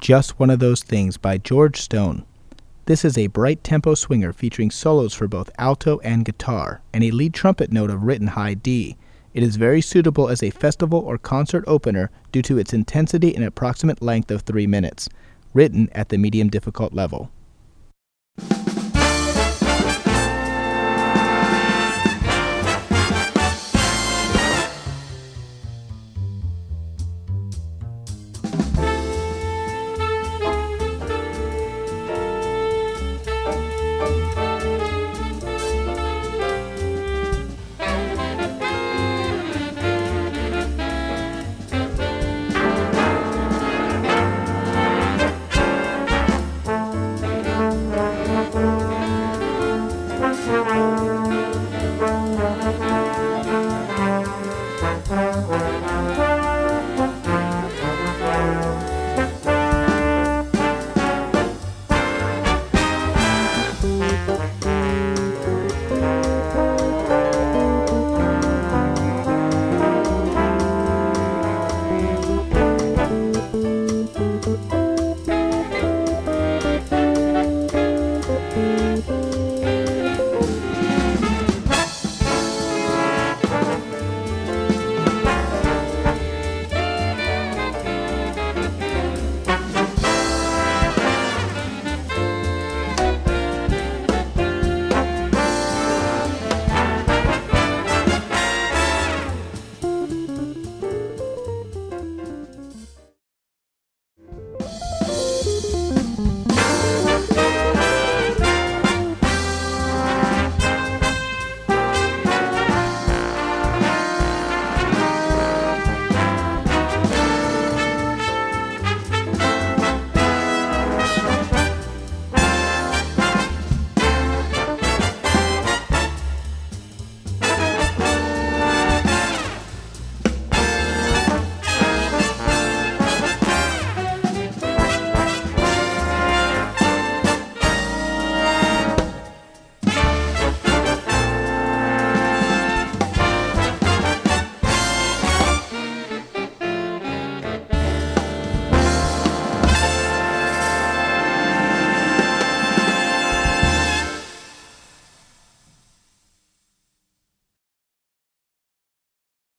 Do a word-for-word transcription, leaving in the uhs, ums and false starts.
Just One of Those Things by George Stone. This is a bright tempo swinger featuring solos for both alto and guitar, and a lead trumpet note of written high D. It is very suitable as a festival or concert opener due to its intensity and approximate length of three minutes, written at the medium difficult level.